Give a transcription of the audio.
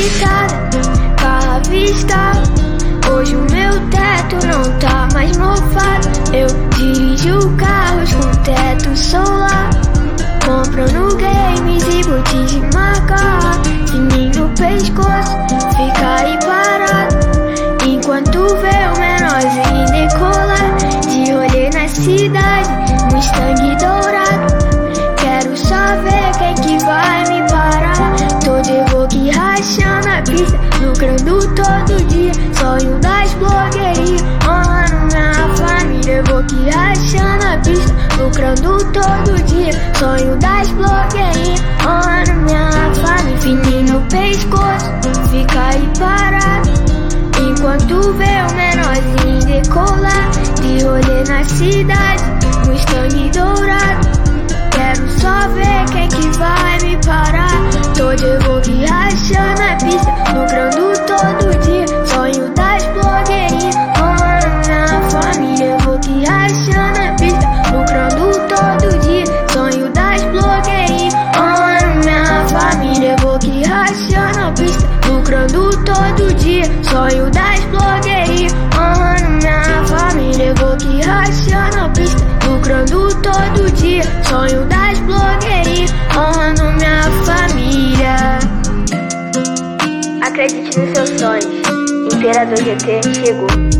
agitada, carro avistado. Hoje o meu teto não tá mais mofado. Eu dirijo carros com teto solar, comprando games e botis de marca. Fininho no pescoço, fica aí parado, enquanto vê o menorzinho decolar. De rolê na cidade, Mustang dourado. Quero só ver quem que vai me parar. Tô de Vogue rachando a pista, lucrando todo dia. Sonho das blogueirinhas, honrando minha família. Vogue rachando a pista, lucrando todo dia. Sonho das blogueirinhas, honrando minha família. Fininho no pescoço, fica aí parado, enquanto vê o menorzinho decolar. De rolê na cidade, Mustang dourado. Quero só ver quem que vai me parar. Tô de Vogue rachando a pista, lucrando todo dia. Sonho das blogueirinhas, honrando minha família. Vogue rachando a pista, lucrando todo dia. Sonho das blogueirinhas, honrando minha família. Vogue rachando a pista, lucrando todo dia. Sonho das blogueirinhas, honrando minha família. Vogue rachando a pista, lucrando todo dia. Sonho das blogueirinhas, honrando minha família. Acredite nos seus sonhos, Imperador GT chegou.